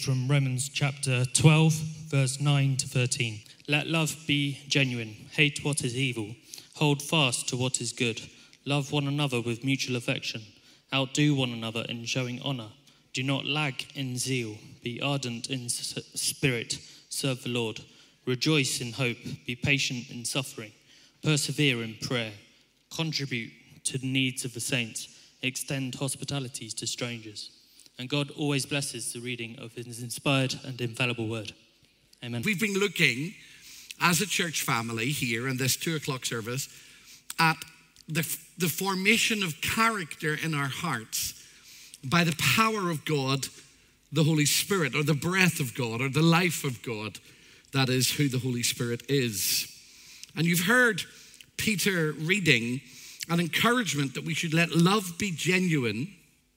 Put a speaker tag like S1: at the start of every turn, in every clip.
S1: from Romans chapter 12, verse 9 to 13. Let love be genuine. Hate what is evil. Hold fast to what is good. Love one another with mutual affection. Outdo one another in showing honor. Do not lag in zeal. Be ardent in spirit. Serve the Lord. Rejoice in hope. Be patient in suffering. Persevere in prayer. Contribute to the needs of the saints. Extend hospitalities to strangers. And God always blesses the reading of his inspired and infallible word. Amen.
S2: We've been looking as a church family here in this 2:00 service at the formation of character in our hearts by the power of God, the Holy Spirit, or the breath of God, or the life of God. That is who the Holy Spirit is. And you've heard Peter reading an encouragement that we should let love be genuine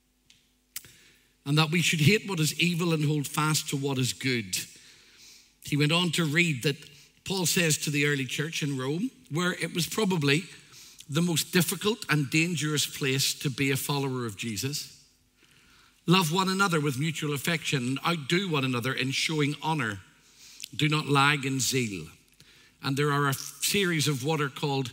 S2: and that we should hate what is evil and hold fast to what is good. He went on to read that Paul says to the early church in Rome, where it was probably the most difficult and dangerous place to be a follower of Jesus. Love one another with mutual affection and outdo one another in showing honor. Do not lag in zeal. And there are a series of what are called,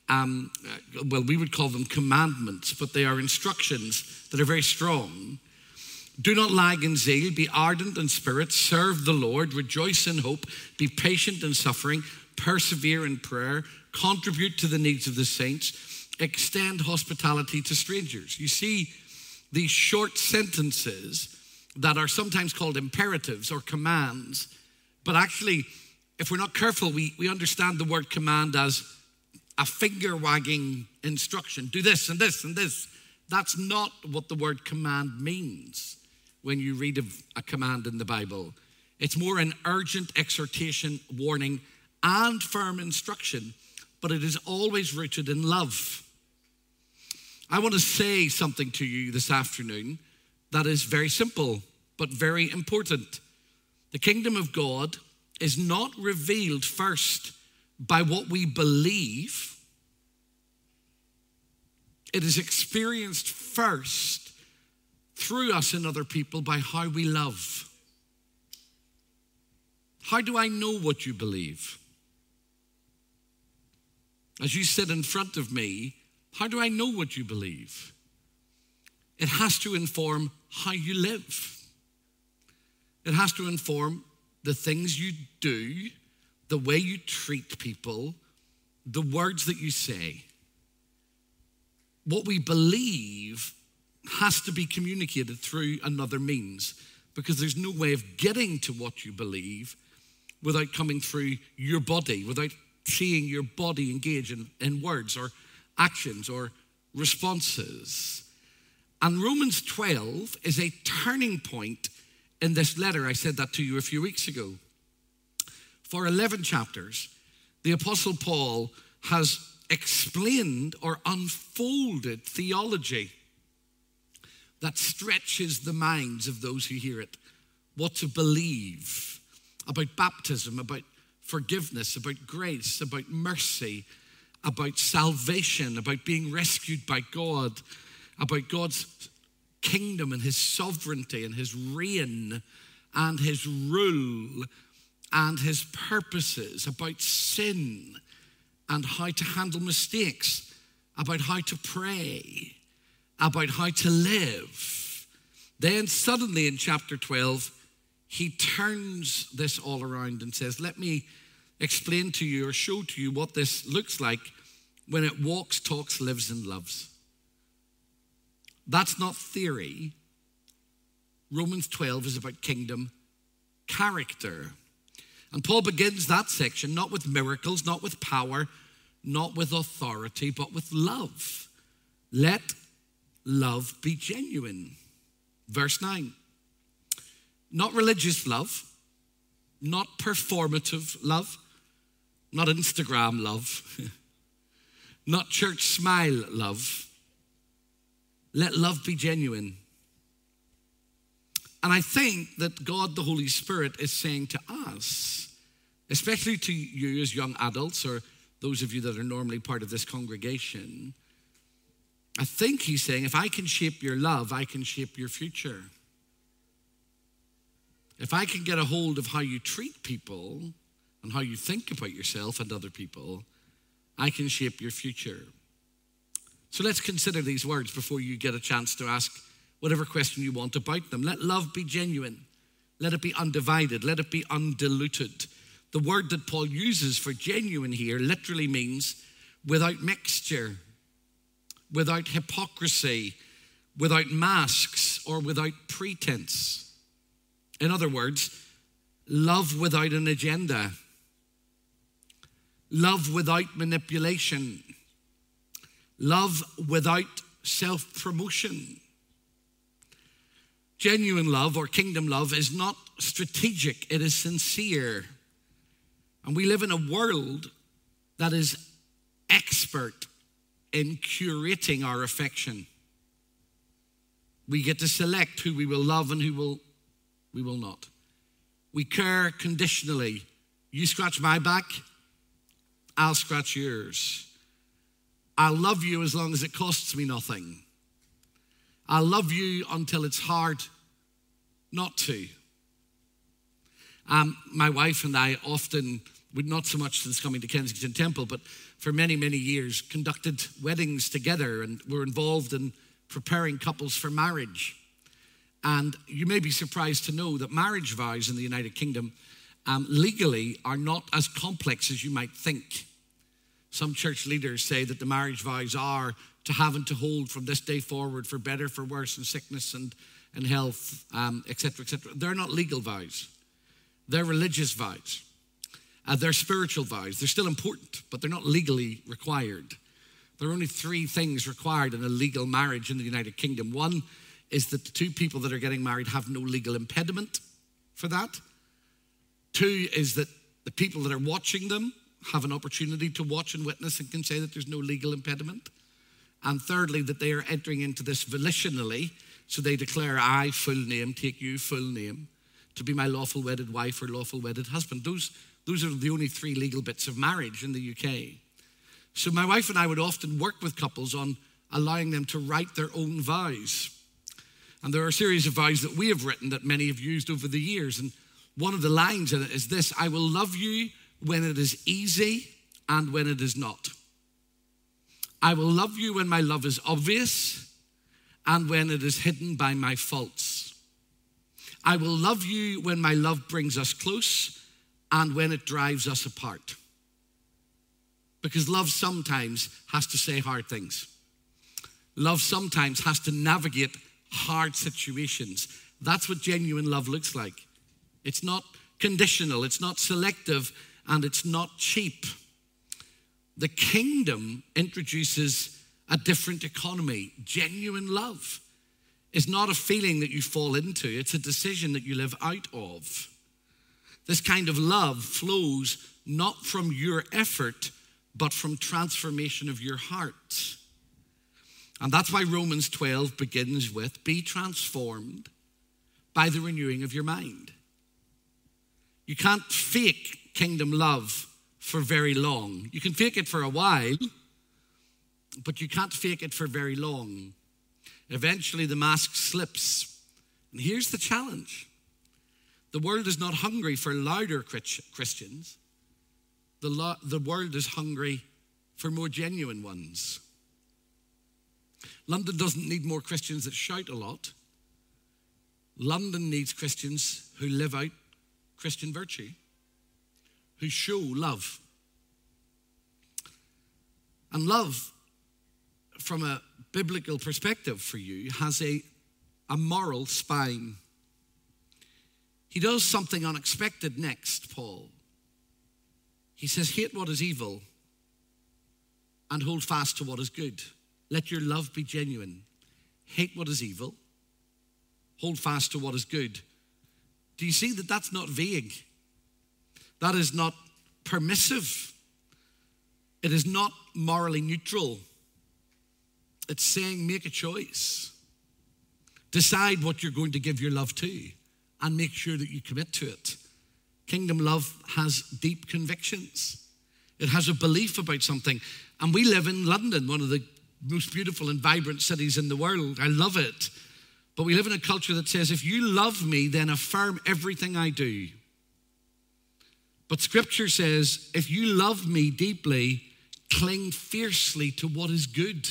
S2: we would call them commandments, but they are instructions that are very strong. Do not lag in zeal, be ardent in spirit, serve the Lord, rejoice in hope, be patient in suffering, persevere in prayer, contribute to the needs of the saints, extend hospitality to strangers. You see, these short sentences that are sometimes called imperatives or commands, but actually, if we're not careful, we understand the word command as a finger-wagging instruction. Do this and this and this. That's not what the word command means when you read of a command in the Bible. It's more an urgent exhortation, warning, and firm instruction, but it is always rooted in love. I want to say something to you this afternoon that is very simple, but very important. The kingdom of God is not revealed first by what we believe. It is experienced first through us and other people by how we love. How do I know what you believe? As you sit in front of me, how do I know what you believe? It has to inform how you live. It has to inform the things you do, the way you treat people, the words that you say. What we believe has to be communicated through another means, because there's no way of getting to what you believe without coming through your body, without seeing your body engage in words or actions or responses. And Romans 12 is a turning point in this letter. I said that to you a few weeks ago. For 11 chapters, the Apostle Paul has explained or unfolded theology that stretches the minds of those who hear it. What to believe about baptism, about forgiveness, about grace, about mercy, about salvation, about being rescued by God, about God's kingdom and his sovereignty and his reign and his rule and his purposes, about sin and how to handle mistakes, about how to pray, about how to live. Then suddenly in chapter 12, he turns this all around and says, let me explain to you or show to you what this looks like when it walks, talks, lives, and loves. That's not theory. Romans 12 is about kingdom character. And Paul begins that section not with miracles, not with power, not with authority, but with love. Let love be genuine. Verse 9. Not religious love, not performative love, not Instagram love, not church smile love. Let love be genuine. And I think that God, the Holy Spirit, is saying to us, especially to you as young adults or those of you that are normally part of this congregation, I think he's saying, if I can shape your love, I can shape your future. if I can get a hold of how you treat people and how you think about yourself and other people, I can shape your future. So let's consider these words before you get a chance to ask whatever question you want about them. Let love be genuine. Let it be undivided. Let it be undiluted. The word that Paul uses for genuine here literally means without mixture, without hypocrisy, without masks, or without pretense. In other words, love without an agenda. Love without manipulation. Love without self-promotion. Genuine love or kingdom love is not strategic, it is sincere. And we live in a world that is expert in curating our affection. We get to select who we will love and who we will not. We care conditionally. You scratch my back, I'll scratch yours. I'll love you as long as it costs me nothing. I'll love you until it's hard not to. My wife and I often, not so much since coming to Kensington Temple, but for many, many years, conducted weddings together and were involved in preparing couples for marriage. And you may be surprised to know that marriage vows in the United Kingdom legally are not as complex as you might think. Some church leaders say that the marriage vows are to have and to hold from this day forward for better, for worse, in sickness and health, etc., etc. They're not legal vows. They're religious vows. They're spiritual vows. They're still important, but they're not legally required. There are only 3 things required in a legal marriage in the United Kingdom. One is that the 2 people that are getting married have no legal impediment for that. 2 is that the people that are watching them have an opportunity to watch and witness and can say that there's no legal impediment. And thirdly, that they are entering into this volitionally, so they declare, I, full name, take you, full name, to be my lawful wedded wife or lawful wedded husband. Those are the only 3 legal bits of marriage in the UK. So my wife and I would often work with couples on allowing them to write their own vows. And there are a series of vows that we have written that many have used over the years. And one of the lines in it is this: I will love you when it is easy and when it is not. I will love you when my love is obvious and when it is hidden by my faults. I will love you when my love brings us close and when it drives us apart. Because love sometimes has to say hard things. Love sometimes has to navigate hard situations. That's what genuine love looks like. It's not conditional, it's not selective, and it's not cheap. The kingdom introduces a different economy. Genuine love is not a feeling that you fall into, it's a decision that you live out of. This kind of love flows not from your effort, but from transformation of your heart. And that's why Romans 12 begins with, be transformed by the renewing of your mind. You can't fake kingdom love for very long. You can fake it for a while, but you can't fake it for very long. Eventually the mask slips. And here's the challenge. The world is not hungry for louder Christians. The world is hungry for more genuine ones. London doesn't need more Christians that shout a lot. London needs Christians who live out Christian virtue, who show love. And love, from a biblical perspective for you, has a moral spine. He does something unexpected next, Paul. He says, hate what is evil and hold fast to what is good. Let your love be genuine. Hate what is evil. Hold fast to what is good. Do you see that that's not vague? That is not permissive. It is not morally neutral. It's saying make a choice. Decide what you're going to give your love to and make sure that you commit to it. Kingdom love has deep convictions. It has a belief about something. And we live in London, one of the most beautiful and vibrant cities in the world. I love it. But we live in a culture that says, if you love me, then affirm everything I do. But Scripture says, if you love me deeply, cling fiercely to what is good.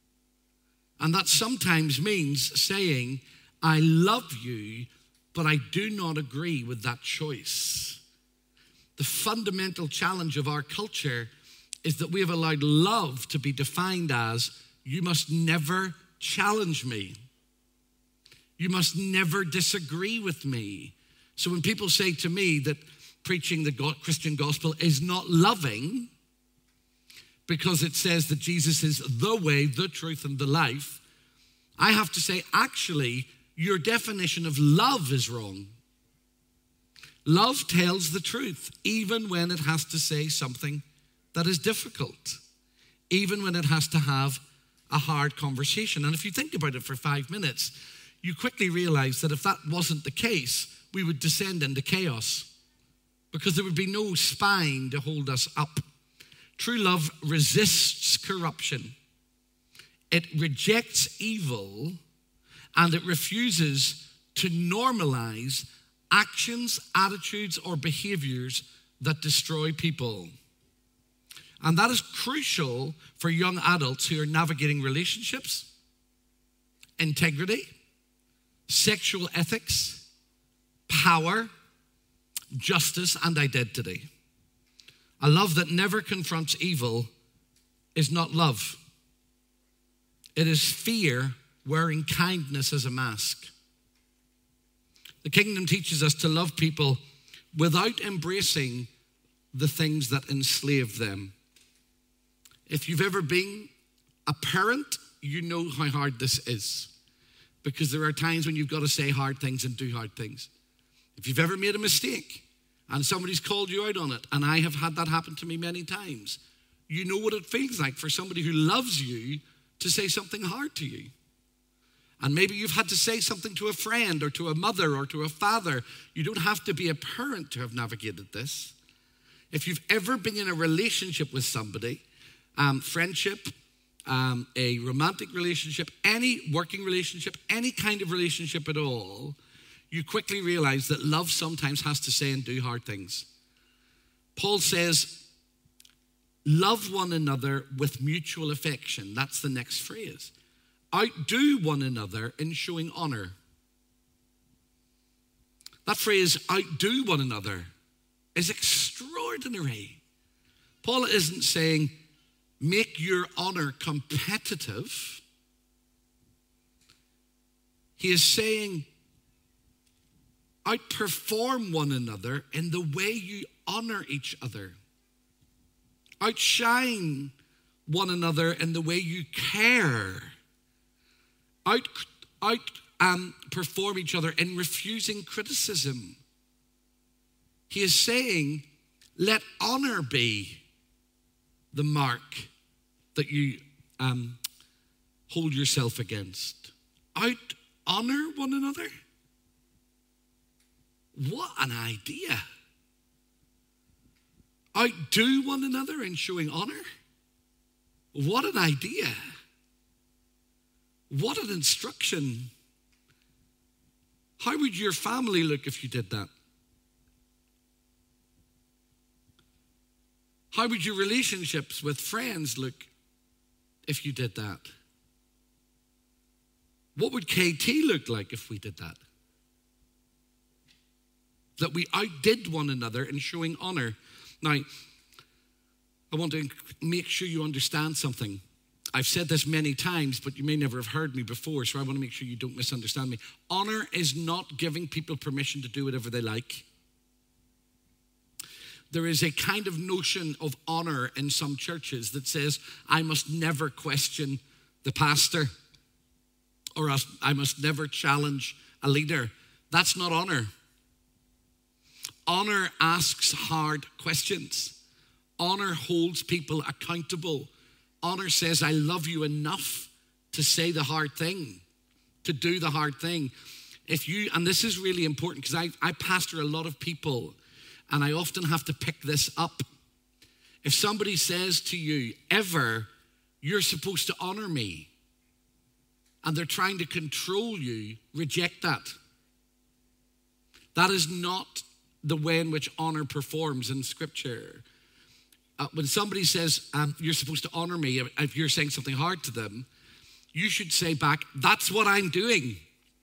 S2: And that sometimes means saying, I love you, but I do not agree with that choice. The fundamental challenge of our culture is that we have allowed love to be defined as, you must never challenge me. You must never disagree with me. So when people say to me that preaching the Christian gospel is not loving, because it says that Jesus is the way, the truth, and the life, I have to say, actually, your definition of love is wrong. Love tells the truth, even when it has to say something that is difficult, even when it has to have a hard conversation. And if you think about it for 5 minutes, you quickly realize that if that wasn't the case, we would descend into chaos because there would be no spine to hold us up. True love resists corruption. It rejects evil, and it refuses to normalize actions, attitudes, or behaviors that destroy people. And that is crucial for young adults who are navigating relationships, integrity, sexual ethics, power, justice, and identity. A love that never confronts evil is not love. It is fear wearing kindness as a mask. The kingdom teaches us to love people without embracing the things that enslave them. If you've ever been a parent, you know how hard this is, because there are times when you've got to say hard things and do hard things. If you've ever made a mistake and somebody's called you out on it, and I have had that happen to me many times, you know what it feels like for somebody who loves you to say something hard to you. And maybe you've had to say something to a friend or to a mother or to a father. You don't have to be a parent to have navigated this. If you've ever been in a relationship with somebody, friendship, a romantic relationship, any working relationship, any kind of relationship at all, you quickly realize that love sometimes has to say and do hard things. Paul says, love one another with mutual affection. That's the next phrase. Outdo one another in showing honor. That phrase, outdo one another, is extraordinary. Paul isn't saying, make your honor competitive. He is saying, outperform one another in the way you honor each other. Outshine one another in the way you care. Outperform each other in refusing criticism. He is saying, let honor be the mark that you hold yourself against. Out-honor one another? What an idea. Outdo one another in showing honor? What an idea. What an instruction. How would your family look if you did that? How would your relationships with friends look if you did that? What would KT look like if we did that? That we outdid one another in showing honor. Now, I want to make sure you understand something. I've said this many times, but you may never have heard me before, so I want to make sure you don't misunderstand me. Honor is not giving people permission to do whatever they like. There is a kind of notion of honor in some churches that says, I must never question the pastor, or I must never challenge a leader. That's not honor. Honor asks hard questions. Honor holds people accountable. Honor says, I love you enough to say the hard thing, to do the hard thing. And this is really important because I pastor a lot of people, and I often have to pick this up. If somebody says to you, ever, you're supposed to honor me, and they're trying to control you, reject that. That is not the way in which honor performs in Scripture. When somebody says, you're supposed to honor me, if you're saying something hard to them, you should say back, that's what I'm doing.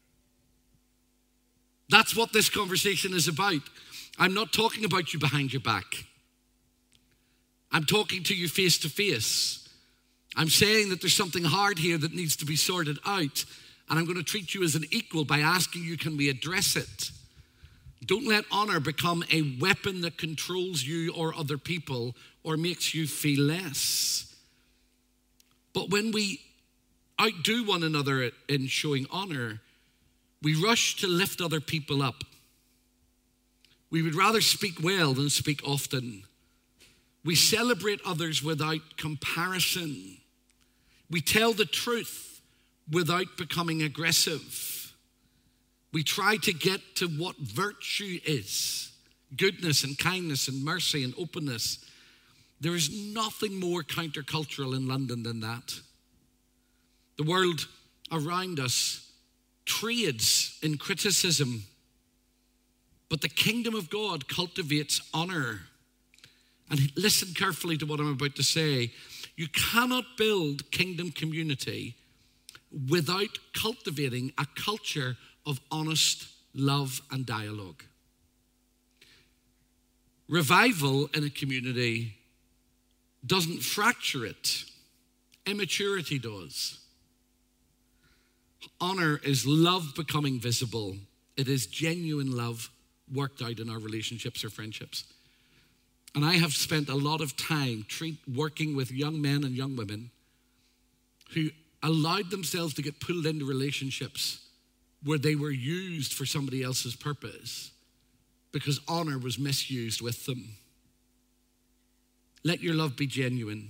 S2: That's what this conversation is about. I'm not talking about you behind your back. I'm talking to you face to face. I'm saying that there's something hard here that needs to be sorted out, and I'm going to treat you as an equal by asking you, can we address it? Don't let honor become a weapon that controls you or other people or makes you feel less. But when we outdo one another in showing honor, we rush to lift other people up. We would rather speak well than speak often. We celebrate others without comparison. We tell the truth without becoming aggressive. We try to get to what virtue is: goodness and kindness and mercy and openness. There is nothing more countercultural in London than that. The world around us trades in criticism, but the kingdom of God cultivates honor. And listen carefully to what I'm about to say. You cannot build kingdom community without cultivating a culture of honest love and dialogue. Revival in a community doesn't fracture it. Immaturity does. Honor is love becoming visible. It is genuine love worked out in our relationships or friendships. And I have spent a lot of time working with young men and young women who allowed themselves to get pulled into relationships where they were used for somebody else's purpose because honor was misused with them. Let your love be genuine.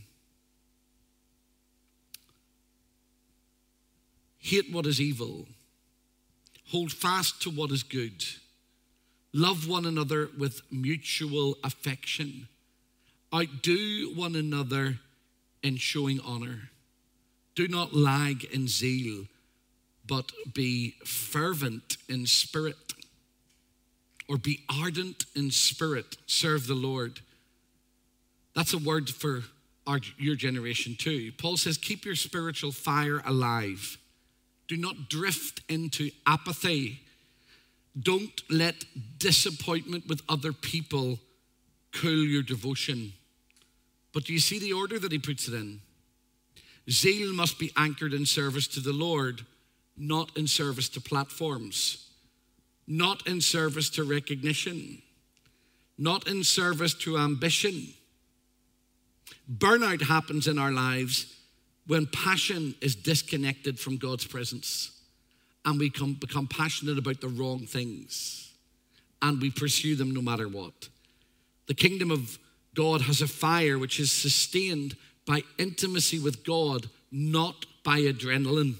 S2: Hate what is evil. Hold fast to what is good. Love one another with mutual affection. Outdo one another in showing honor. Do not lag in zeal, but be fervent in spirit, or be ardent in spirit. Serve the Lord. That's a word for your generation too. Paul says, keep your spiritual fire alive. Do not drift into apathy. Don't let disappointment with other people cool your devotion. But do you see the order that he puts it in? Zeal must be anchored in service to the Lord, not in service to platforms, not in service to recognition, not in service to ambition. Burnout happens in our lives when passion is disconnected from God's presence. And we become passionate about the wrong things. And we pursue them no matter what. The kingdom of God has a fire which is sustained by intimacy with God, not by adrenaline.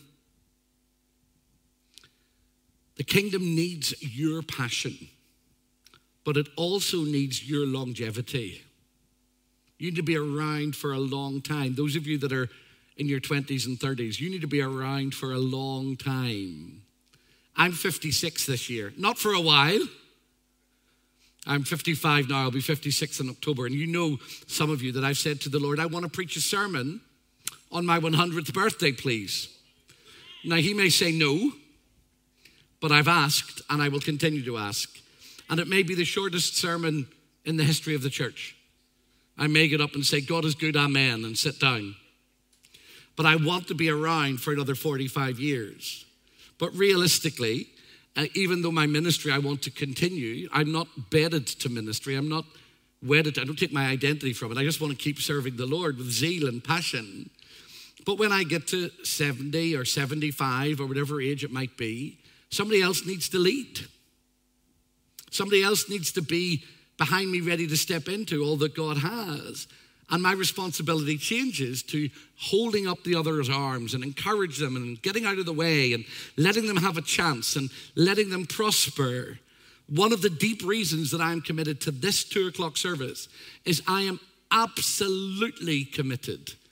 S2: The kingdom needs your passion, but it also needs your longevity. You need to be around for a long time. Those of you that are in your 20s and 30s, you need to be around for a long time. I'm 56 this year, not for a while. I'm 55 now, I'll be 56 in October. And you know, some of you, that I've said to the Lord, I want to preach a sermon on my 100th birthday, please. Now, he may say no, but I've asked, and I will continue to ask. And it may be the shortest sermon in the history of the church. I may get up and say, God is good, amen, and sit down. But I want to be around for another 45 years. But realistically, even though my ministry I want to continue, I'm not bedded to ministry. I'm not wedded. I don't take my identity from it. I just want to keep serving the Lord with zeal and passion. But when I get to 70 or 75 or whatever age it might be, somebody else needs to lead. Somebody else needs to be behind me ready to step into all that God has. And my responsibility changes to holding up the other's arms and encourage them and getting out of the way and letting them have a chance and letting them prosper. One of the deep reasons that I'm committed to this 2:00 service is I am absolutely committed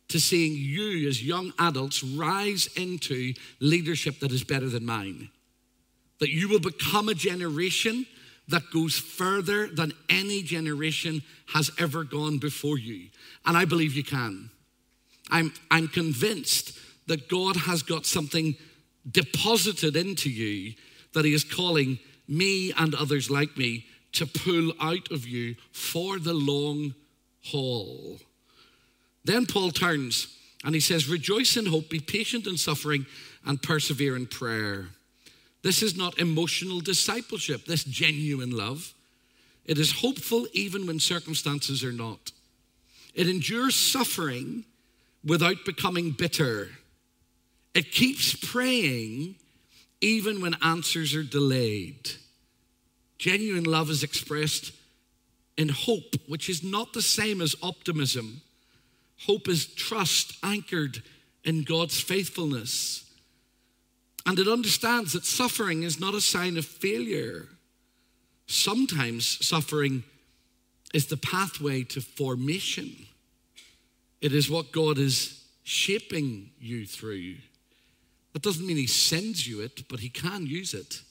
S2: to seeing you as young adults rise into leadership that is better than mine. That you will become a generation that goes further than any generation has ever gone before you. And I believe you can. I'm convinced that God has got something deposited into you that he is calling me and others like me to pull out of you for the long haul. Then Paul turns and he says, rejoice in hope, be patient in suffering, and persevere in prayer. This is not emotional discipleship, this genuine love. It is hopeful even when circumstances are not. It endures suffering without becoming bitter. It keeps praying even when answers are delayed. Genuine love is expressed in hope, which is not the same as optimism. Hope is trust anchored in God's faithfulness. And it understands that suffering is not a sign of failure. Sometimes suffering is the pathway to formation. It is what God is shaping you through. That doesn't mean he sends you it, but he can use it.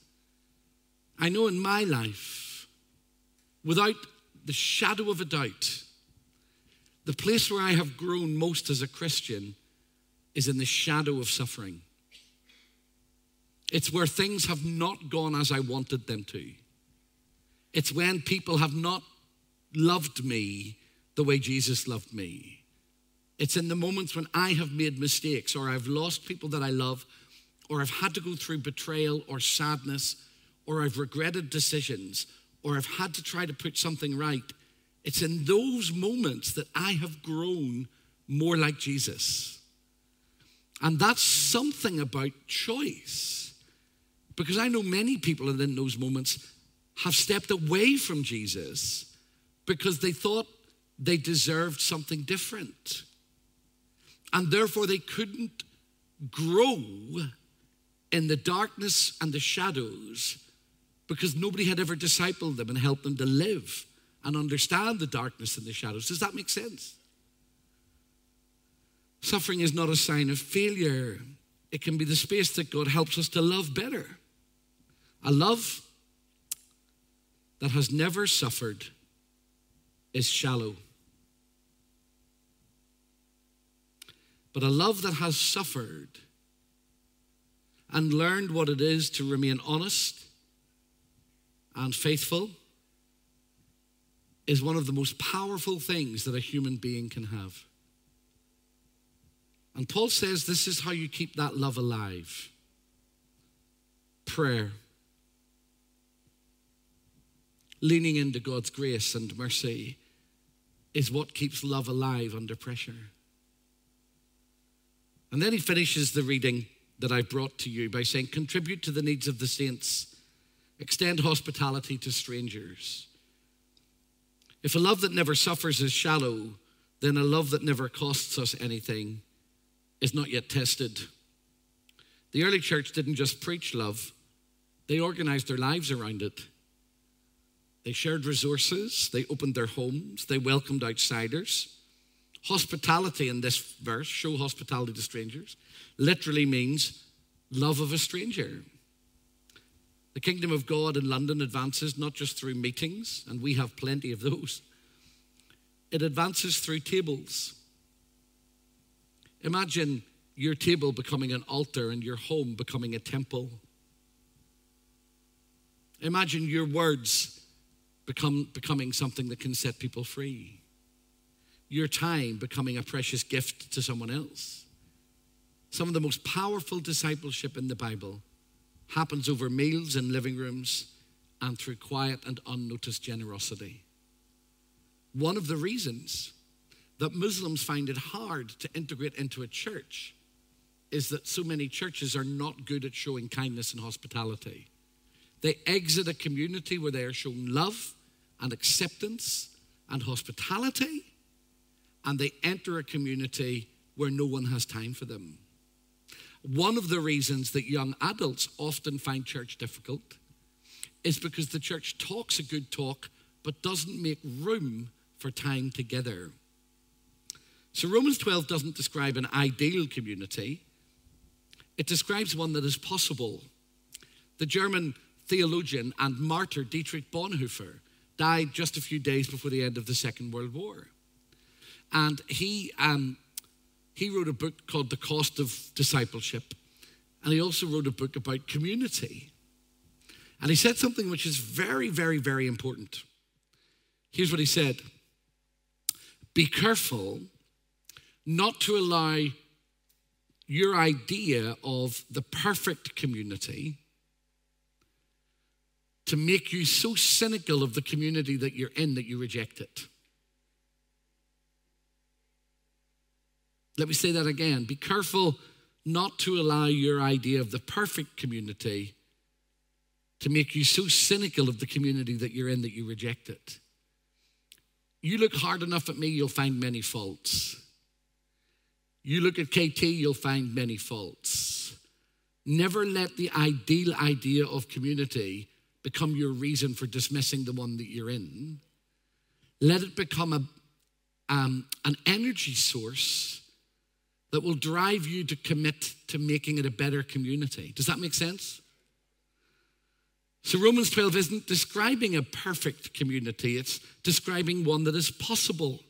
S2: I know in my life, without the shadow of a doubt, the place where I have grown most as a Christian is in the shadow of suffering. It's where things have not gone as I wanted them to. It's when people have not loved me the way Jesus loved me. It's in the moments when I have made mistakes, or I've lost people that I love, or I've had to go through betrayal or sadness, or I've regretted decisions, or I've had to try to put something right. It's in those moments that I have grown more like Jesus. And that's something about choice. Because I know many people in those moments have stepped away from Jesus because they thought they deserved something different. And therefore they couldn't grow in the darkness and the shadows because nobody had ever discipled them and helped them to live and understand the darkness and the shadows. Does that make sense? Suffering is not a sign of failure. It can be the space that God helps us to love better. A love that has never suffered is shallow. But a love that has suffered and learned what it is to remain honest and faithful is one of the most powerful things that a human being can have. And Paul says this is how you keep that love alive. Prayer. Leaning into God's grace and mercy is what keeps love alive under pressure. And then he finishes the reading that I brought to you by saying, contribute to the needs of the saints. Extend hospitality to strangers. If a love that never suffers is shallow, then a love that never costs us anything is not yet tested. The early church didn't just preach love, they organized their lives around it. They shared resources, they opened their homes, they welcomed outsiders. Hospitality in this verse, show hospitality to strangers, literally means love of a stranger. The kingdom of God in London advances not just through meetings, and we have plenty of those. It advances through tables. Imagine your table becoming an altar and your home becoming a temple. Imagine your words becoming something that can set people free. Your time becoming a precious gift to someone else. Some of the most powerful discipleship in the Bible happens over meals in living rooms and through quiet and unnoticed generosity. One of the reasons that Muslims find it hard to integrate into a church is that so many churches are not good at showing kindness and hospitality. They exit a community where they are shown love and acceptance and hospitality, and they enter a community where no one has time for them. One of the reasons that young adults often find church difficult is because the church talks a good talk but doesn't make room for time together. So Romans 12 doesn't describe an ideal community. It describes one that is possible. The German theologian and martyr Dietrich Bonhoeffer died just a few days before the end of the Second World War. And he wrote a book called The Cost of Discipleship. And he also wrote a book about community. And he said something which is very, very, very important. Here's what he said. Be careful not to allow your idea of the perfect community to make you so cynical of the community that you're in that you reject it. Let me say that again. Be careful not to allow your idea of the perfect community to make you so cynical of the community that you're in that you reject it. You look hard enough at me, you'll find many faults. You look at KT, you'll find many faults. Never let the ideal idea of community become your reason for dismissing the one that you're in. Let it become an energy source that will drive you to commit to making it a better community. Does that make sense? So Romans 12 isn't describing a perfect community. It's describing one that is possible.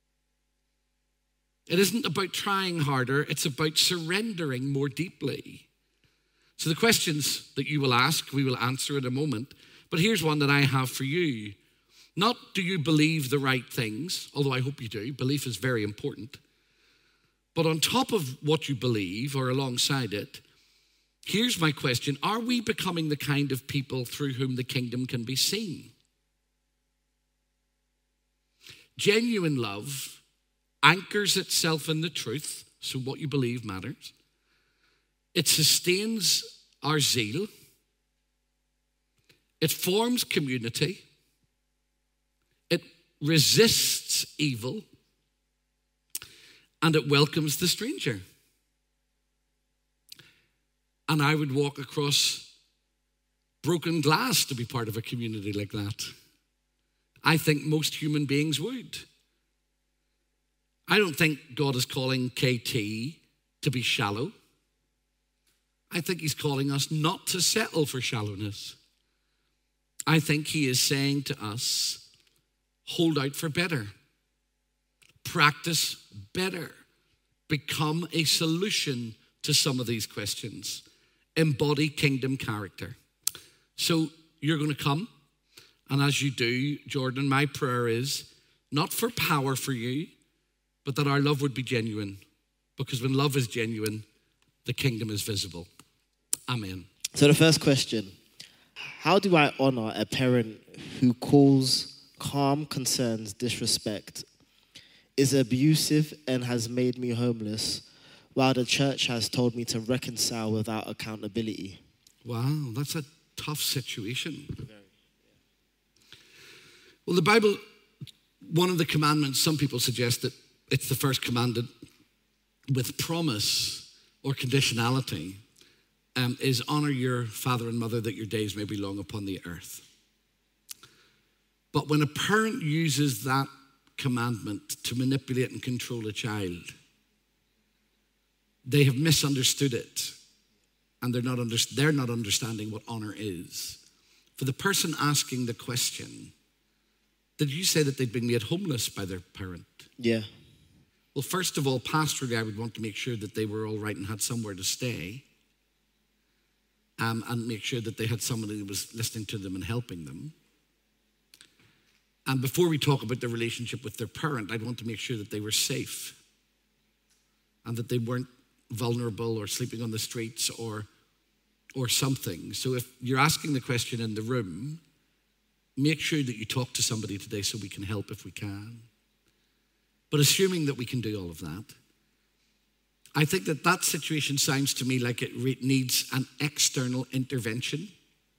S2: It isn't about trying harder. It's about surrendering more deeply. So the questions that you will ask, we will answer in a moment. But here's one that I have for you. Not do you believe the right things, although I hope you do. Belief is very important. But on top of what you believe or alongside it, here's my question. Are we becoming the kind of people through whom the kingdom can be seen? Genuine love anchors itself in the truth, so what you believe matters. It sustains our zeal. It forms community. It resists evil. And it welcomes the stranger. And I would walk across broken glass to be part of a community like that. I think most human beings would. I don't think God is calling KT to be shallow. I think he's calling us not to settle for shallowness. I think he is saying to us, hold out for better. Practice better. Become a solution to some of these questions. Embody kingdom character. So you're going to come, and as you do, Jordan, my prayer is not for power for you, but that our love would be genuine. Because when love is genuine, the kingdom is visible. Amen.
S3: So the first question, how do I honor a parent who calls calm concerns disrespect, is abusive and has made me homeless, while the church has told me to reconcile without accountability?
S2: Wow, that's a tough situation. Well, the Bible, one of the commandments, some people suggest that it's the first commanded with promise or conditionality, is honor your father and mother that your days may be long upon the earth. But when a parent uses that commandment to manipulate and control a child, they have misunderstood it, and they're not understanding what honor is. For the person asking the question, did you say that they'd been made homeless by their parent?
S3: Yeah.
S2: Well, first of all, pastorally, I would want to make sure that they were all right and had somewhere to stay, and make sure that they had somebody who was listening to them and helping them. And before we talk about the relationship with their parent, I'd want to make sure that they were safe and that they weren't vulnerable or sleeping on the streets or something. So if you're asking the question in the room, make sure that you talk to somebody today so we can help if we can. But assuming that we can do all of that, I think that situation sounds to me like it needs an external intervention.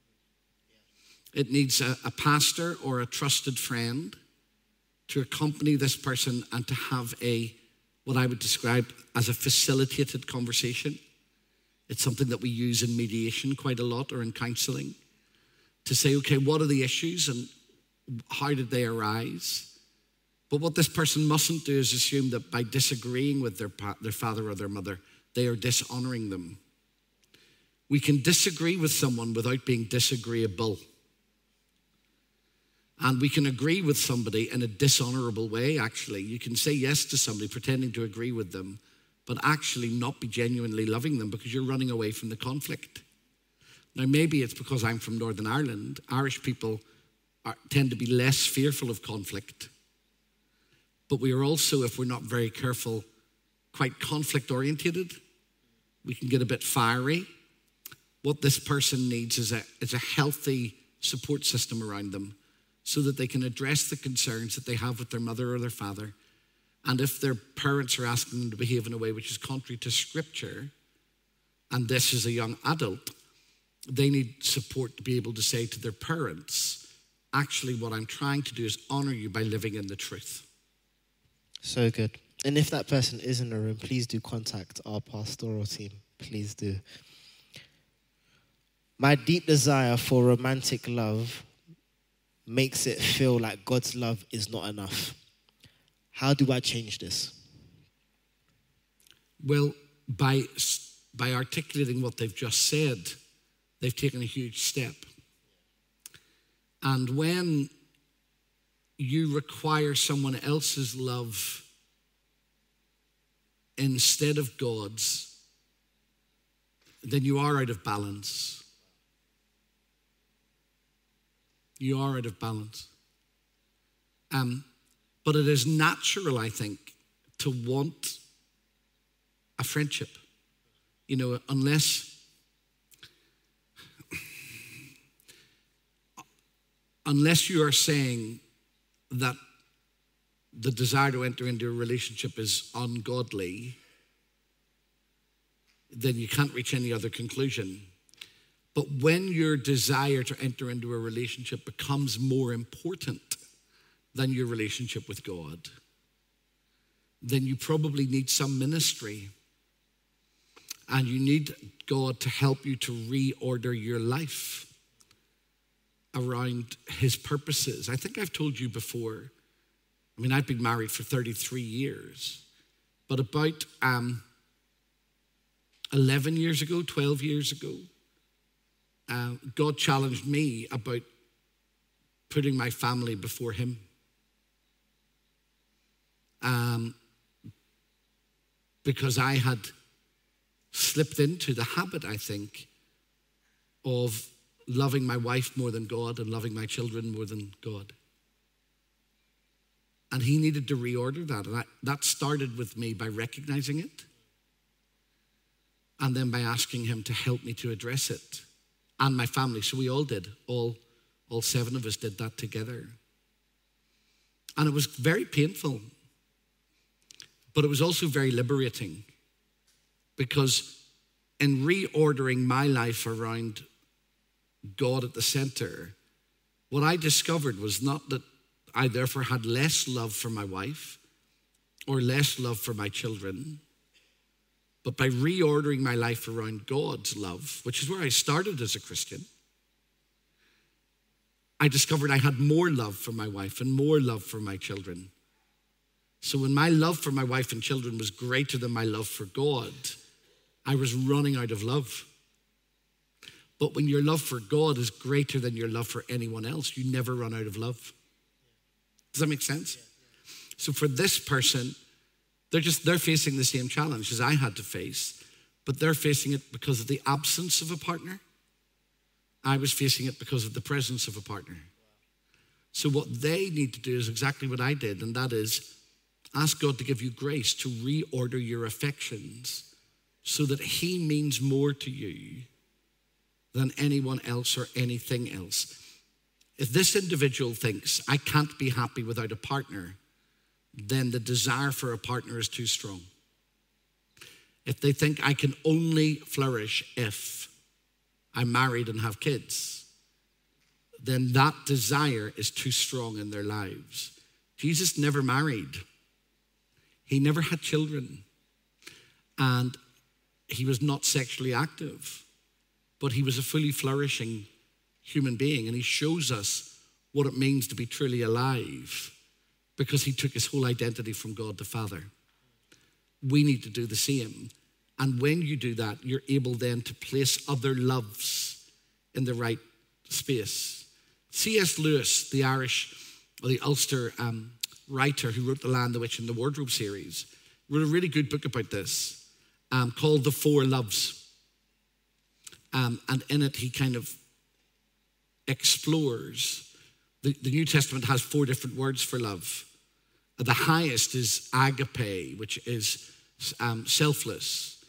S2: It needs a pastor or a trusted friend to accompany this person and to have what I would describe as a facilitated conversation. It's something that we use in mediation quite a lot, or in counseling, to say, okay, what are the issues and how did they arise? But what this person mustn't do is assume that by disagreeing with their father or their mother, they are dishonoring them. We can disagree with someone without being disagreeable. And we can agree with somebody in a dishonorable way, actually. You can say yes to somebody pretending to agree with them, but actually not be genuinely loving them because you're running away from the conflict. Now, maybe it's because I'm from Northern Ireland. Irish people tend to be less fearful of conflict. But we are also, if we're not very careful, quite conflict-orientated. We can get a bit fiery. What this person needs is a healthy support system around them so that they can address the concerns that they have with their mother or their father. And if their parents are asking them to behave in a way which is contrary to Scripture, and this is a young adult, they need support to be able to say to their parents, actually what I'm trying to do is honor you by living in the truth.
S3: So good. And if that person is in the room, please do contact our pastoral team. Please do. My deep desire for romantic love makes it feel like God's love is not enough. How do I change this?
S2: Well, by articulating what they've just said, they've taken a huge step. And when you require someone else's love instead of God's, then you are out of balance. You are out of balance. But it is natural, I think, to want a friendship. You know, unless you are saying that the desire to enter into a relationship is ungodly, then you can't reach any other conclusion. But when your desire to enter into a relationship becomes more important than your relationship with God, then you probably need some ministry. And you need God to help you to reorder your life around his purposes. I think I've told you before, I mean, I've been married for 33 years, but about 11 years ago, 12 years ago, God challenged me about putting my family before him. Because I had slipped into the habit, I think, of loving my wife more than God and loving my children more than God. And he needed to reorder that. And that started with me by recognizing it and then by asking him to help me to address it. And my family. So we all did. All 7 of us did that together. And it was very painful. But it was also very liberating. Because in reordering my life around God at the center, what I discovered was not that I therefore had less love for my wife or less love for my children, but by reordering my life around God's love, which is where I started as a Christian, I discovered I had more love for my wife and more love for my children. So when my love for my wife and children was greater than my love for God, I was running out of love. But when your love for God is greater than your love for anyone else, you never run out of love. Does that make sense? So for this person, they're facing the same challenge as I had to face, but they're facing it because of the absence of a partner. I was facing it because of the presence of a partner. So what they need to do is exactly what I did, and that is ask God to give you grace to reorder your affections so that he means more to you than anyone else or anything else. If this individual thinks, I can't be happy without a partner, then the desire for a partner is too strong. If they think I can only flourish if I'm married and have kids, then that desire is too strong in their lives. Jesus never married. He never had children. And he was not sexually active, but he was a fully flourishing human being. And he shows us what it means to be truly alive because he took his whole identity from God the Father. We need to do the same. And when you do that, you're able then to place other loves in the right space. C.S. Lewis, the Irish, or the Ulster writer who wrote The Lion, the Witch, and the Wardrobe series, wrote a really good book about this called The Four Loves. And in it, he kind of explores. The New Testament has 4 different words for love. The highest is agape, which is selfless,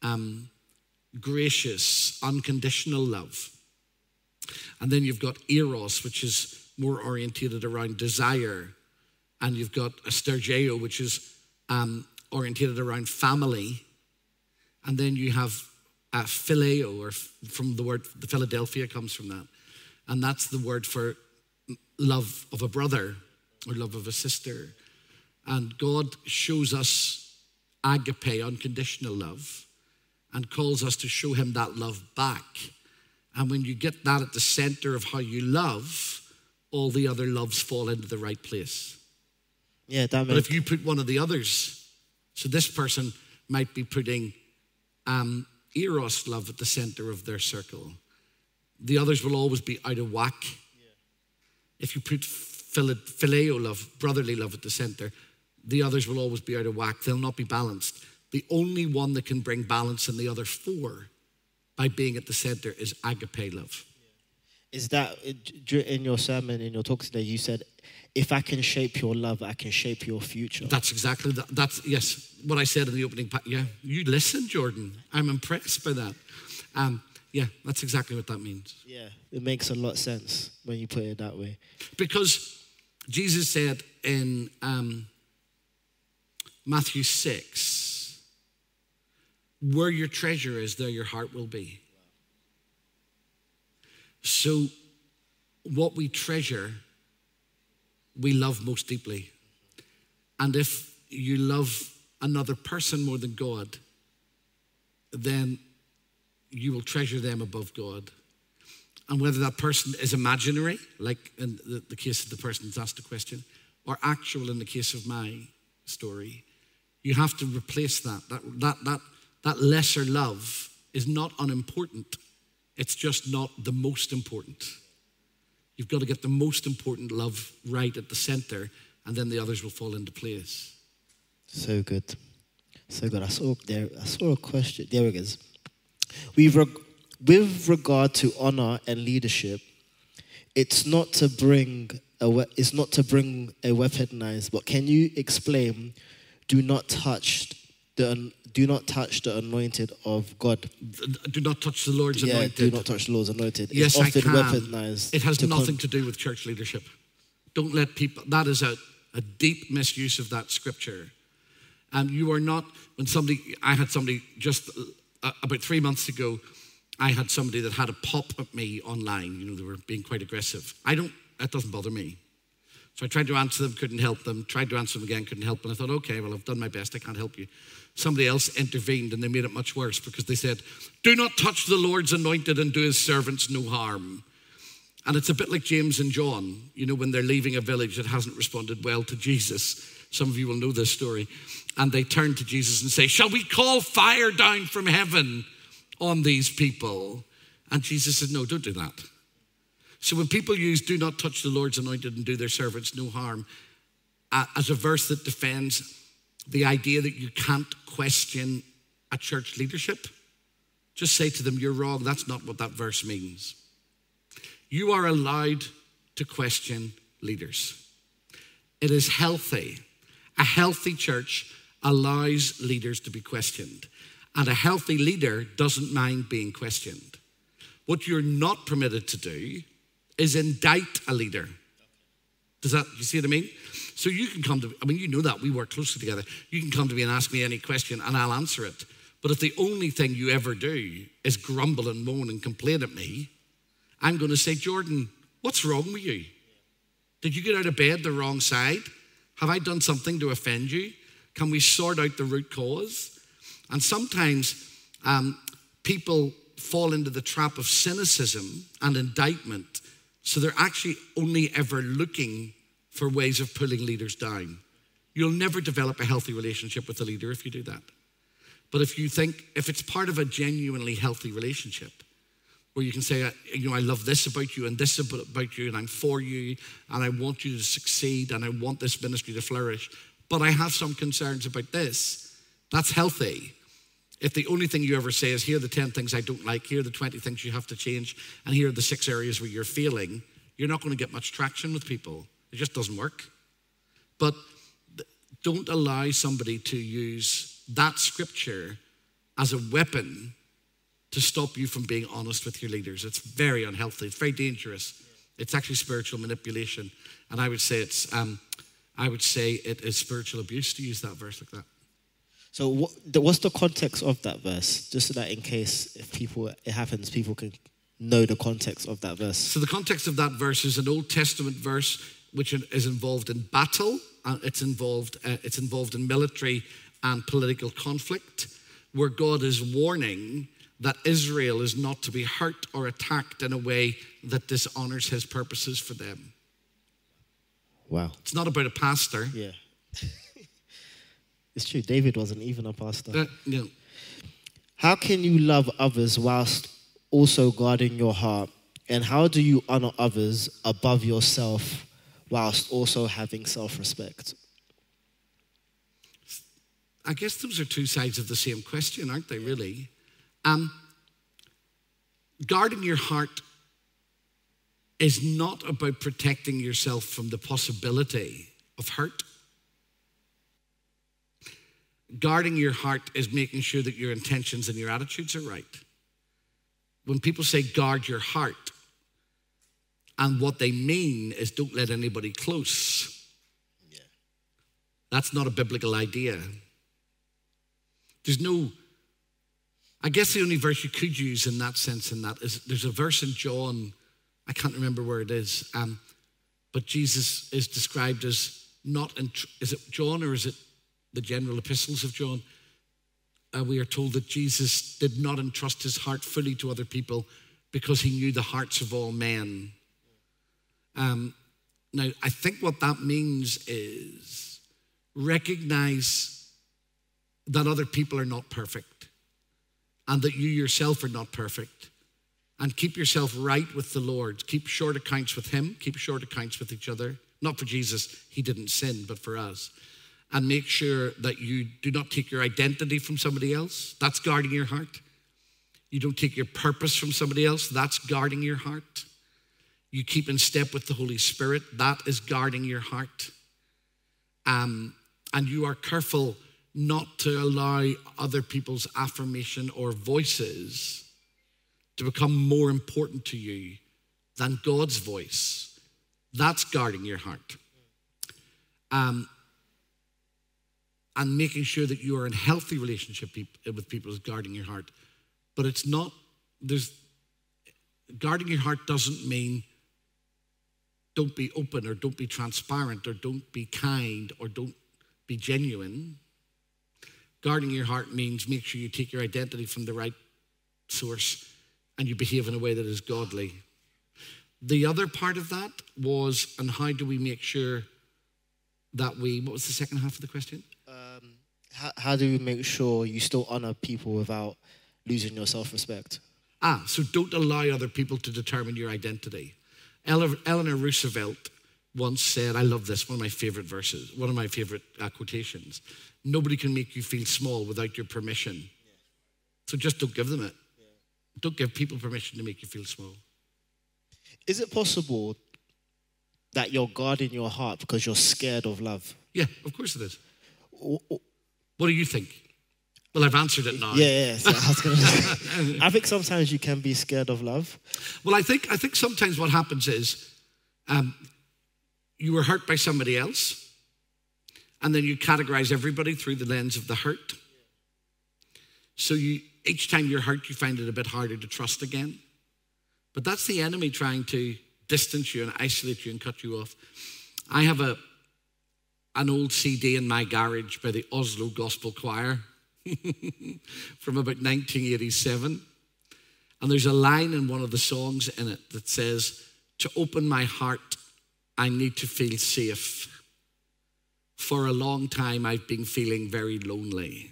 S2: gracious, unconditional love. And then you've got eros, which is more orientated around desire. And you've got stergeo, which is orientated around family. And then you have phileo, or from the word, the Philadelphia comes from that. And that's the word for love of a brother or love of a sister. And God shows us agape, unconditional love, and calls us to show him that love back. And when you get that at the center of how you love, all the other loves fall into the right place.
S3: Yeah, that
S2: But if you put one of the others, so this person might be putting eros love at the center of their circle, the others will always be out of whack. If you put phileo love, brotherly love at the center, the others will always be out of whack. They'll not be balanced. The only one that can bring balance in the other 4 by being at the center is agape love.
S3: Is that, in your sermon, in your talk today, you said, if I can shape your love, I can shape your future.
S2: That's exactly that. That's, yes, what I said in the opening. Yeah, you listen, Jordan. I'm impressed by that. Yeah, that's exactly what that means.
S3: Yeah, it makes a lot of sense when you put it that way.
S2: Because Jesus said in Matthew 6, where your treasure is, there your heart will be. So what we treasure, we love most deeply. And if you love another person more than God, then you will treasure them above God. And whether that person is imaginary, like in the case of the person that's asked the question, or actual in the case of my story, you have to replace that. That lesser love is not unimportant. It's just not the most important. You've got to get the most important love right at the center, and then the others will fall into place.
S3: So good. So good. I saw a question. There it is. With regard to honor and leadership, it's not to bring a weaponized. But can you explain? Do not touch the anointed of God.
S2: Do not touch the Lord's anointed.
S3: Do not touch the Lord's anointed.
S2: Yes,
S3: it's often
S2: I can.
S3: Weaponized.
S2: It has nothing to do with church leadership. Don't let people. That is a deep misuse of that scripture. And you are not. I had somebody just about 3 months ago. I had somebody that had a pop at me online. You know, they were being quite aggressive. That doesn't bother me. So I tried to answer them, couldn't help them. Tried to answer them again, couldn't help them. I thought, okay, well, I've done my best. I can't help you. Somebody else intervened, and they made it much worse because they said, do not touch the Lord's anointed and do his servants no harm. And it's a bit like James and John, you know, when they're leaving a village that hasn't responded well to Jesus. Some of you will know this story. And they turn to Jesus and say, shall we call fire down from heaven on these people? And Jesus said, no, don't do that. So when people use do not touch the Lord's anointed and do their servants no harm as a verse that defends the idea that you can't question a church leadership, just say to them, you're wrong. That's not what that verse means. You are allowed to question leaders. It is healthy. A healthy church allows leaders to be questioned. And a healthy leader doesn't mind being questioned. What you're not permitted to do is indict a leader. You see what I mean? So you can come to, you know that, we work closely together. You can come to me and ask me any question and I'll answer it. But if the only thing you ever do is grumble and moan and complain at me, I'm going to say, Jordan, what's wrong with you? Did you get out of bed the wrong side? Have I done something to offend you? Can we sort out the root cause? And sometimes people fall into the trap of cynicism and indictment. So they're actually only ever looking for ways of pulling leaders down. You'll never develop a healthy relationship with a leader if you do that. But if it's part of a genuinely healthy relationship, where you can say, I love this about you and this about you, and I'm for you, and I want you to succeed, and I want this ministry to flourish, but I have some concerns about this, that's healthy. If the only thing you ever say is, here are the 10 things I don't like, here are the 20 things you have to change, and here are the 6 areas where you're failing, you're not going to get much traction with people. It just doesn't work. But don't allow somebody to use that scripture as a weapon to stop you from being honest with your leaders. It's very unhealthy. It's very dangerous. It's actually spiritual manipulation. And I would say it is spiritual abuse to use that verse like that.
S3: So what's the context of that verse? Just so that in case it happens, people can know the context of that verse.
S2: So the context of that verse is an Old Testament verse which is involved in battle. It's involved in military and political conflict, where God is warning that Israel is not to be hurt or attacked in a way that dishonors his purposes for them.
S3: Wow.
S2: It's not about a pastor.
S3: Yeah. It's true. David wasn't even a pastor.
S2: No.
S3: How can you love others whilst also guarding your heart? And how do you honor others above yourself whilst also having self-respect?
S2: I guess those are two sides of the same question, aren't they, really? Guarding your heart is not about protecting yourself from the possibility of hurt. Guarding your heart is making sure that your intentions and your attitudes are right. When people say guard your heart, and what they mean is don't let anybody close. Yeah. That's not a biblical idea. I guess the only verse you could use in that sense is there's a verse in John, I can't remember where it is, but Jesus is described as is it John or is it the general epistles of John? We are told that Jesus did not entrust his heart fully to other people because he knew the hearts of all men. Now, I think what that means is recognize that other people are not perfect and that you yourself are not perfect, and keep yourself right with the Lord. Keep short accounts with him, keep short accounts with each other. Not for Jesus, he didn't sin, but for us. And make sure that you do not take your identity from somebody else. That's guarding your heart. You don't take your purpose from somebody else. That's guarding your heart. You keep in step with the Holy Spirit. That is guarding your heart. And you are careful not to allow other people's affirmation or voices to become more important to you than God's voice. That's guarding your heart. And making sure that you are in healthy relationship with people is guarding your heart. But it's not, guarding your heart doesn't mean don't be open or don't be transparent or don't be kind or don't be genuine. Guarding your heart means make sure you take your identity from the right source and you behave in a way that is godly. The other part of that was, and how do we make sure that what was the second half of the question?
S3: How do we make sure you still honor people without losing your self-respect?
S2: So don't allow other people to determine your identity. Eleanor Roosevelt once said, I love this, one of my favorite verses, one of my favorite quotations. Nobody can make you feel small without your permission. Yeah. So just don't give them it. Yeah. Don't give people permission to make you feel small.
S3: Is it possible that you're guarding your heart because you're scared of love?
S2: Yeah, of course it is. What do you think? Well, I've answered it now.
S3: Yeah. So I think sometimes you can be scared of love.
S2: Well, I think sometimes what happens is you were hurt by somebody else, and then you categorize everybody through the lens of the hurt. So each time you're hurt, you find it a bit harder to trust again. But that's the enemy trying to distance you and isolate you and cut you off. I have an old CD in my garage by the Oslo Gospel Choir from about 1987. And there's a line in one of the songs in it that says, to open my heart I need to feel safe. For a long time, I've been feeling very lonely.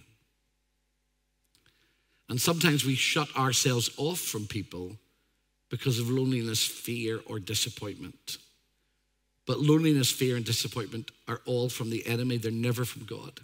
S2: And sometimes we shut ourselves off from people because of loneliness, fear, or disappointment. But loneliness, fear, and disappointment are all from the enemy. They're never from God.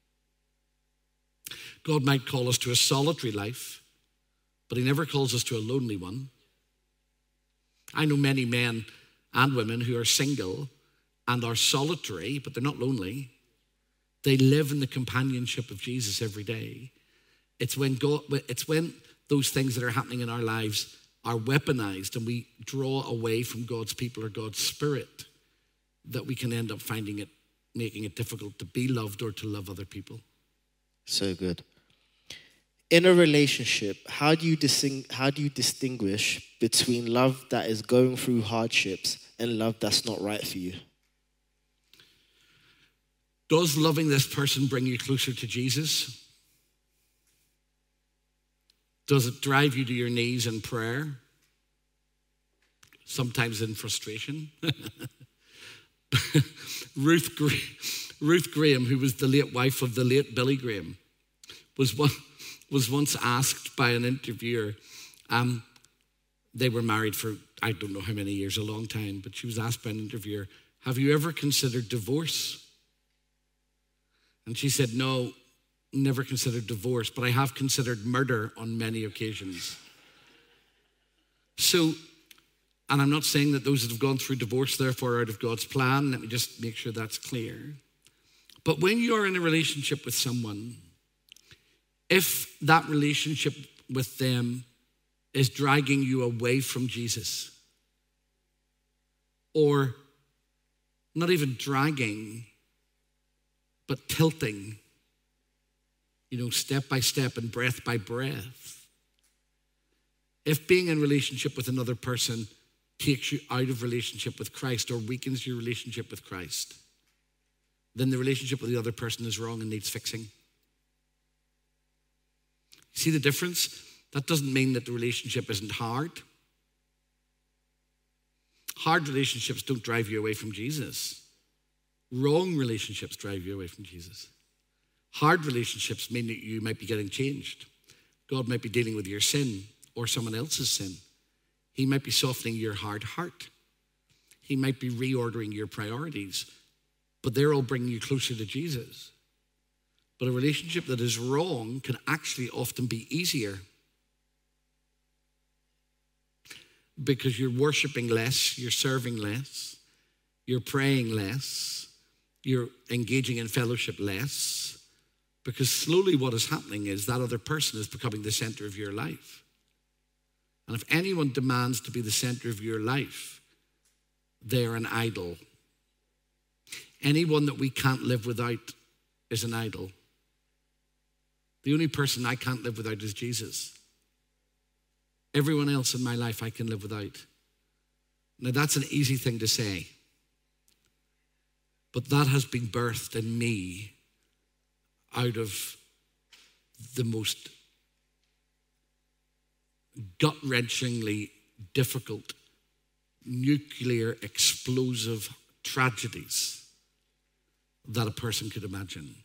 S2: God might call us to a solitary life, but he never calls us to a lonely one. I know many men and women who are single and are solitary, but they're not lonely. They live in the companionship of Jesus every day. It's when those things that are happening in our lives are weaponized and we draw away from God's people or God's spirit that we can end up making it difficult to be loved or to love other people.
S3: So good. In a relationship, how do you distinguish between love that is going through hardships and love that's not right for you?
S2: Does loving this person bring you closer to Jesus? Does it drive you to your knees in prayer? Sometimes in frustration. Ruth Graham, who was the late wife of the late Billy Graham, was once asked by an interviewer, they were married for I don't know how many years, a long time, but she was asked by an interviewer, have you ever considered divorce? And she said, no, never considered divorce, but I have considered murder on many occasions. So, and I'm not saying that those that have gone through divorce, therefore, are out of God's plan. Let me just make sure that's clear. But when you are in a relationship with someone, if that relationship with them is dragging you away from Jesus, or not even dragging, but tilting, step by step and breath by breath. If being in relationship with another person takes you out of relationship with Christ or weakens your relationship with Christ, then the relationship with the other person is wrong and needs fixing. See the difference? That doesn't mean that the relationship isn't hard. Hard relationships don't drive you away from Jesus. Wrong relationships drive you away from Jesus. Hard relationships mean that you might be getting changed. God might be dealing with your sin or someone else's sin. He might be softening your hard heart. He might be reordering your priorities, but they're all bringing you closer to Jesus. But a relationship that is wrong can actually often be easier because you're worshiping less, you're serving less, you're praying less, you're engaging in fellowship less, because slowly what is happening is that other person is becoming the center of your life. And if anyone demands to be the center of your life, they're an idol. Anyone that we can't live without is an idol. The only person I can't live without is Jesus. Everyone else in my life I can live without. Now that's an easy thing to say, but that has been birthed in me out of the most gut-wrenchingly difficult, nuclear, explosive tragedies that a person could imagine.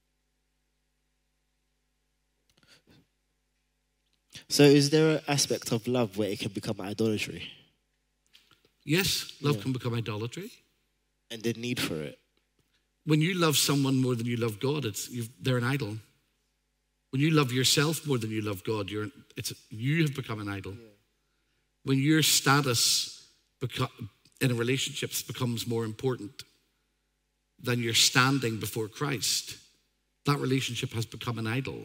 S3: So is there an aspect of love where it can become idolatry?
S2: Yes, love can become idolatry.
S3: And the need for it.
S2: When you love someone more than you love God, they're an idol. When you love yourself more than you love God, you have become an idol. Yeah. When your status in a relationship becomes more important than your standing before Christ, that relationship has become an idol.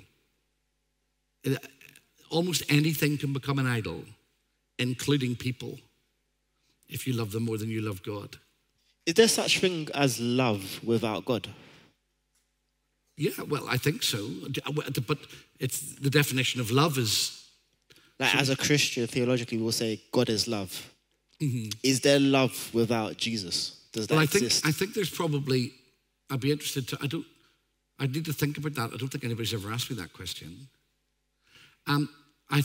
S2: Almost anything can become an idol, including people, if you love them more than you love God.
S3: Is there such thing as love without God?
S2: Yeah, well, I think so. But it's the definition of love is...
S3: As a Christian, theologically, we'll say God is love.
S2: Mm-hmm.
S3: Is there love without Jesus? Does that exist?
S2: I think there's probably... I'd be interested to... I need to think about that. I don't think anybody's ever asked me that question. I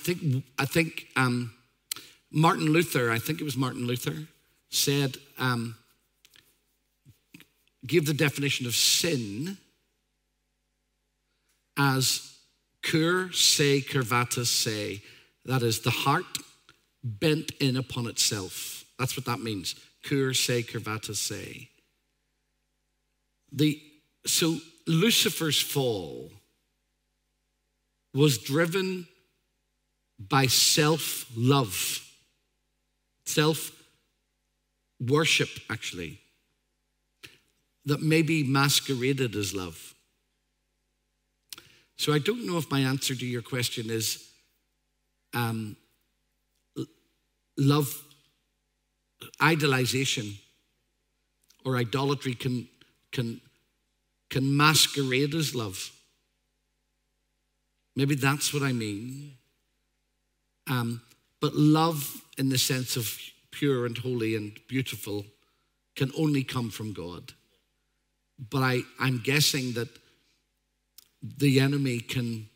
S2: think Martin Luther, said gave the definition of sin as cur se curvatus se. That is the heart bent in upon itself. That's what that means. Cur se curvatus se. So Lucifer's fall was driven by self-love, self-worship, actually, that maybe masqueraded as love. So I don't know if my answer to your question is love, idolization, or idolatry can masquerade as love. Maybe that's what I mean. But love in the sense of pure and holy and beautiful can only come from God. But I'm guessing that the enemy can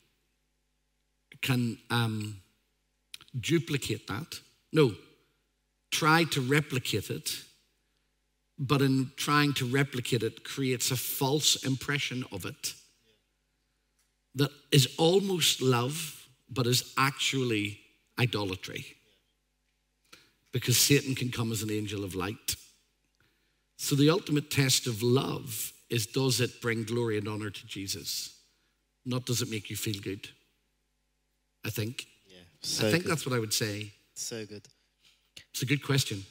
S2: duplicate that. No, try to replicate it. But in trying to replicate it, creates a false impression of it that is almost love, but is actually idolatry. Because Satan can come as an angel of light. So the ultimate test of love is, does it bring glory and honor to Jesus? Not does it make you feel good? I think.
S3: Yeah, so
S2: I think
S3: good.
S2: that's what I would say.
S3: So good.
S2: It's a good question.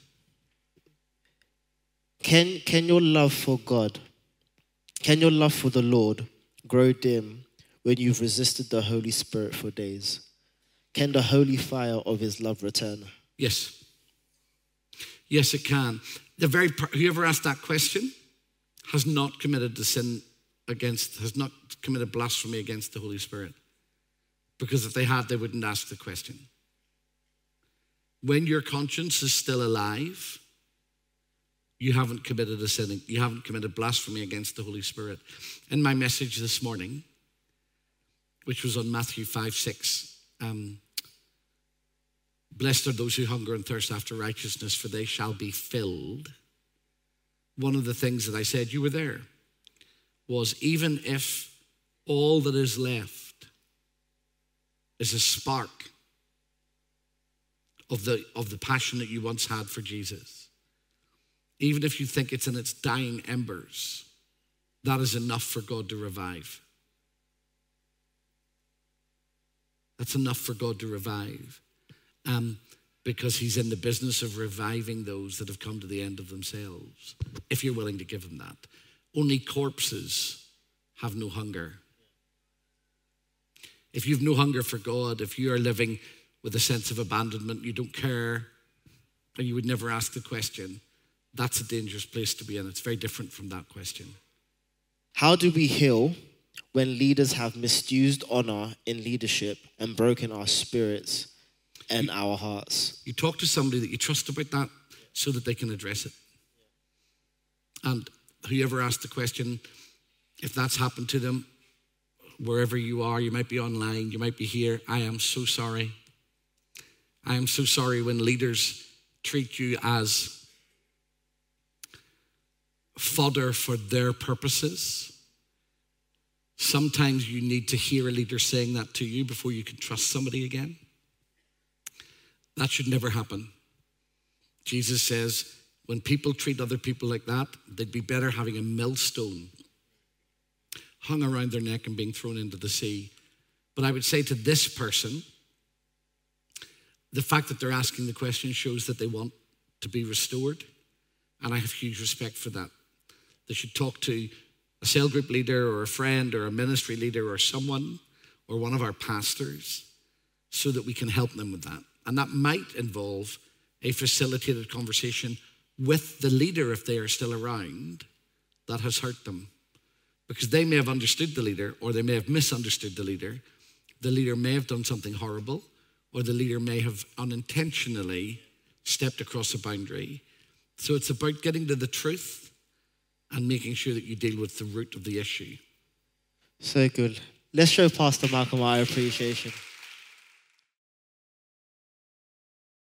S3: Can your love for God, can your love for the Lord grow dim when you've resisted the Holy Spirit for days? Can the holy fire of his love return?
S2: Yes. Yes, it can. Whoever asked that question has not committed the sin has not committed blasphemy against the Holy Spirit. Because if they had, they wouldn't ask the question. When your conscience is still alive, you haven't committed a sin. You haven't committed blasphemy against the Holy Spirit. In my message this morning, which was on Matthew 5:6, blessed are those who hunger and thirst after righteousness, for they shall be filled. One of the things that I said, you were there, was even if all that is left is a spark of the passion that you once had for Jesus, even if you think it's in its dying embers, that is enough for God to revive. That's enough for God to revive. Because he's in the business of reviving those that have come to the end of themselves, if you're willing to give him that. Only corpses have no hunger. If you've no hunger for God, if you are living with a sense of abandonment, you don't care, and you would never ask the question, that's a dangerous place to be in. It's very different from that question.
S3: How do we heal when leaders have misused honor in leadership and broken our spirits and our hearts?
S2: You talk to somebody that you trust about that so that they can address it. And whoever asked the question, if that's happened to them, wherever you are, you might be online, you might be here, I am so sorry. I am so sorry when leaders treat you as fodder for their purposes. Sometimes you need to hear a leader saying that to you before you can trust somebody again. That should never happen. Jesus says, when people treat other people like that, they'd be better having a millstone hung around their neck and being thrown into the sea. But I would say to this person, the fact that they're asking the question shows that they want to be restored. And I have huge respect for that. They should talk to a cell group leader or a friend or a ministry leader or someone or one of our pastors so that we can help them with that. And that might involve a facilitated conversation with the leader, if they are still around, that has hurt them. Because they may have understood the leader, or they may have misunderstood the leader. The leader may have done something horrible, or the leader may have unintentionally stepped across a boundary. So it's about getting to the truth and making sure that you deal with the root of the issue.
S3: So good. Let's show Pastor Malcolm our appreciation.